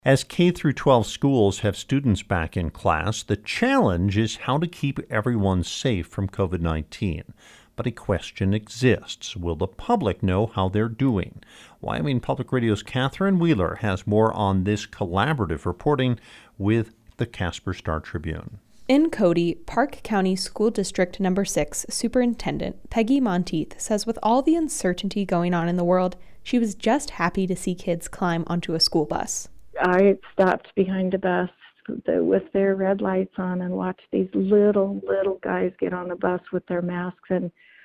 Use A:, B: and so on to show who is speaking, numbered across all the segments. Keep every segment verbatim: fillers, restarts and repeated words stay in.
A: As K through twelve schools have students back in class, the challenge is how to keep everyone safe from covid nineteen. But a question exists. Will the public know how they're doing? Wyoming Public Radio's Catherine Wheeler has more on this collaborative reporting with the Casper Star Tribune.
B: In Cody, Park County School District Number six Superintendent Peggy Monteith says with all the uncertainty going on in the world, she was just happy to see kids climb onto a school bus.
C: I stopped behind a bus with their red lights on and watched these little, little guys get on the bus with their masks. And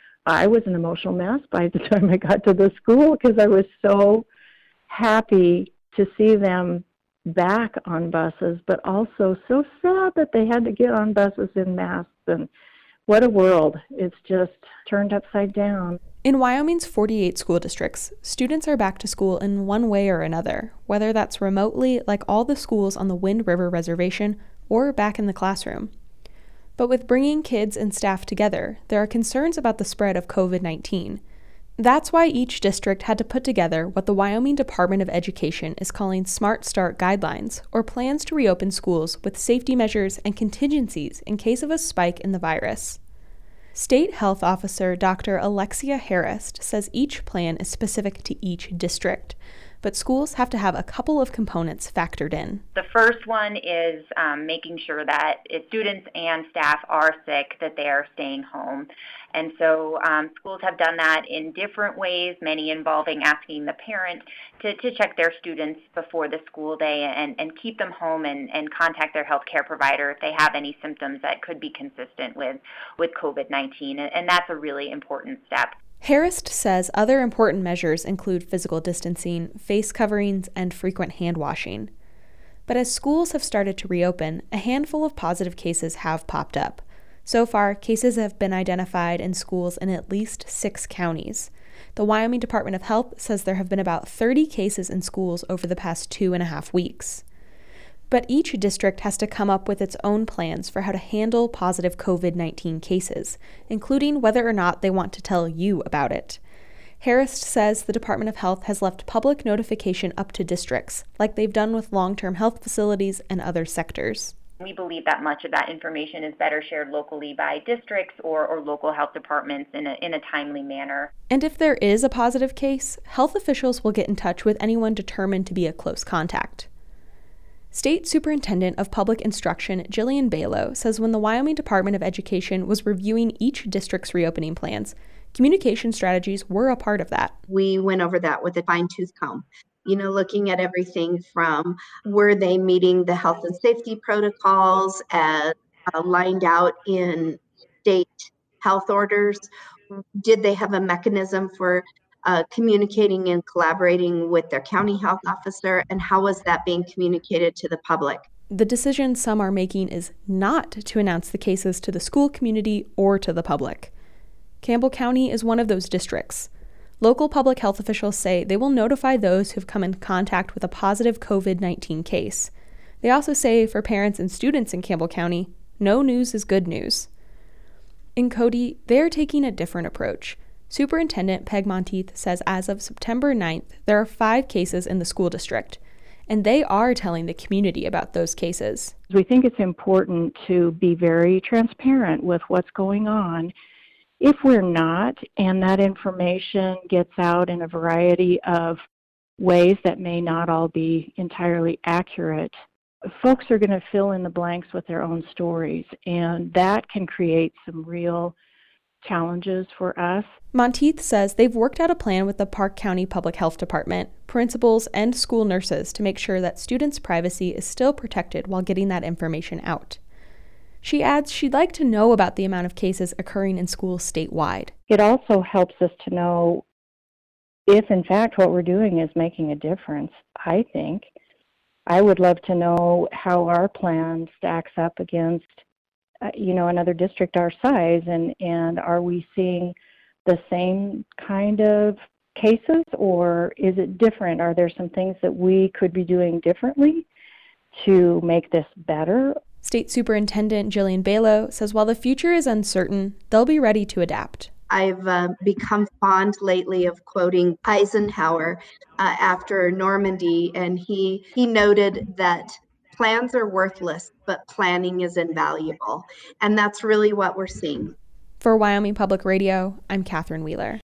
C: I was an emotional mess by the time I got to the school because I was so happy to see them back on buses, but also so sad that they had to get on buses in masks. And what a world. It's just turned upside down.
B: In Wyoming's forty-eight school districts, students are back to school in one way or another, whether that's remotely, like all the schools on the Wind River Reservation, or back in the classroom. But with bringing kids and staff together, there are concerns about the spread of covid nineteen. That's why each district had to put together what the Wyoming Department of Education is calling Smart Start Guidelines, or plans to reopen schools with safety measures and contingencies in case of a spike in the virus. State Health Officer Doctor Alexia Harris says each plan is specific to each district, but schools have to have a couple of components factored in.
D: The first one is um, making sure that if students and staff are sick, that they are staying home. And so um, schools have done that in different ways, many involving asking the parent to, to check their students before the school day and, and keep them home and, and contact their healthcare provider if they have any symptoms that could be consistent with, with covid nineteen. And, and that's a really important step.
B: Harris says other important measures include physical distancing, face coverings, and frequent hand washing. But as schools have started to reopen, a handful of positive cases have popped up. So far, cases have been identified in schools in at least six counties. The Wyoming Department of Health says there have been about thirty cases in schools over the past two and a half weeks. But each district has to come up with its own plans for how to handle positive covid nineteen cases, including whether or not they want to tell you about it. Harris says the Department of Health has left public notification up to districts, like they've done with long-term health facilities and other sectors.
D: We believe that much of that information is better shared locally by districts or, or local health departments in a, in a timely manner.
B: And if there is a positive case, health officials will get in touch with anyone determined to be a close contact. State Superintendent of Public Instruction Jillian Balow says when the Wyoming Department of Education was reviewing each district's reopening plans, communication strategies were a part of that.
E: We went over that with a fine-tooth comb. You know, looking at everything from were they meeting the health and safety protocols as uh, lined out in state health orders? Did they have a mechanism for uh, communicating and collaborating with their county health officer? And how was that being communicated to the public?
B: The decision some are making is not to announce the cases to the school community or to the public. Campbell County is one of those districts. Local public health officials say they will notify those who have come in contact with a positive covid nineteen case. They also say for parents and students in Campbell County, no news is good news. In Cody, they're taking a different approach. Superintendent Peg Monteith says as of September ninth, there are five cases in the school district, and they are telling the community about those cases.
C: We think it's important to be very transparent with what's going on. If we're not, and that information gets out in a variety of ways that may not all be entirely accurate, folks are going to fill in the blanks with their own stories, and that can create some real challenges for us.
B: Monteith says they've worked out a plan with the Park County Public Health Department, principals, and school nurses to make sure that students' privacy is still protected while getting that information out. She adds she'd like to know about the amount of cases occurring in schools statewide.
C: It also helps us to know if, in fact, what we're doing is making a difference, I think. I would love to know how our plan stacks up against, uh, you know, another district our size, and, and are we seeing the same kind of cases, or is it different? Are there some things that we could be doing differently to make this better?
B: State Superintendent Jillian Balow says while the future is uncertain, they'll be ready to adapt.
E: I've uh, become fond lately of quoting Eisenhower uh, after Normandy, and he he noted that plans are worthless, but planning is invaluable. And that's really what we're seeing.
B: For Wyoming Public Radio, I'm Catherine Wheeler.